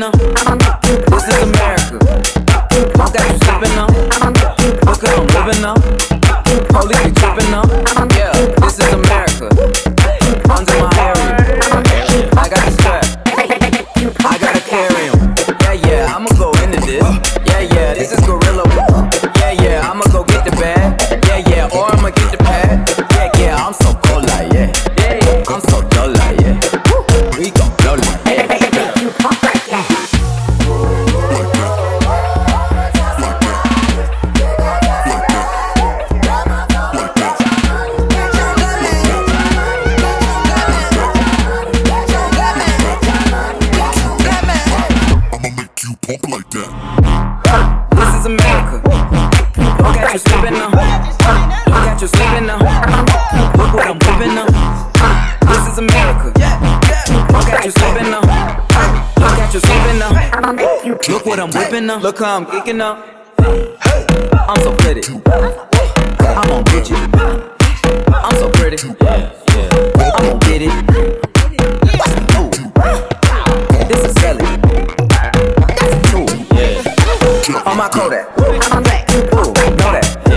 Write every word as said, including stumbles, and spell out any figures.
now. This is America. I got you slipping now. Look how I'm living now. Police be tripping now. Yeah, this is America. Under my area. I got the strap. I gotta carry 'em. Yeah, yeah, I'ma go into this. Yeah, yeah, this is gorilla. Yeah, yeah, I'ma go get the bag. Yeah, yeah, or I'ma get the pad. Yeah, yeah, I'm so cold like yeah. Yeah, I'm so dull like yeah. We gon' blow like yeah. Pump like that. This is America. Look at you slipping now. Look at you slipping now. Look what I'm whipping now. This is America. Look at you slipping now. Look at you slipping now. Look what I'm whipping now. Look how I'm geeking now. I'm so pretty. I'm on Gucci. I'm so pretty. I'm gon' get it. Ooh. This is Sally. On my Kodak, ooh, know that.